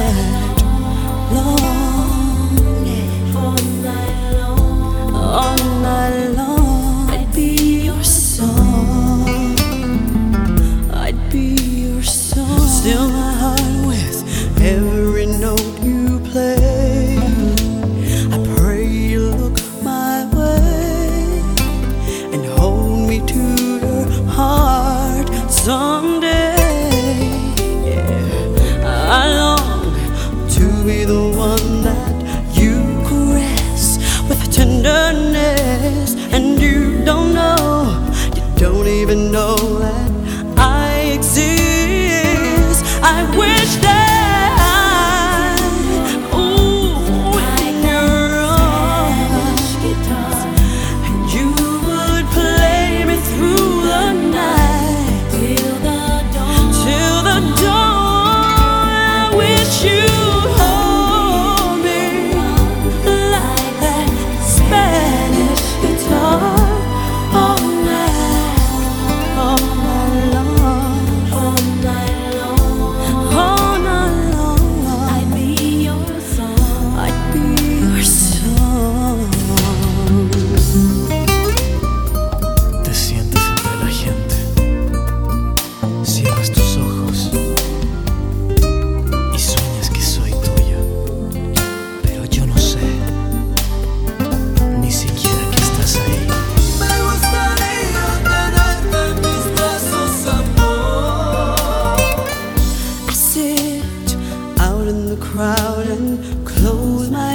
night long, all night long. I'd be your song, I'd be your song. Still my heart with every note you play. I pray you look my way and hold me to your heart someday. Yeah, I long to be the one that you caress with tenderness, and you don't know, you don't even know that I exist. I wish that crowd and close my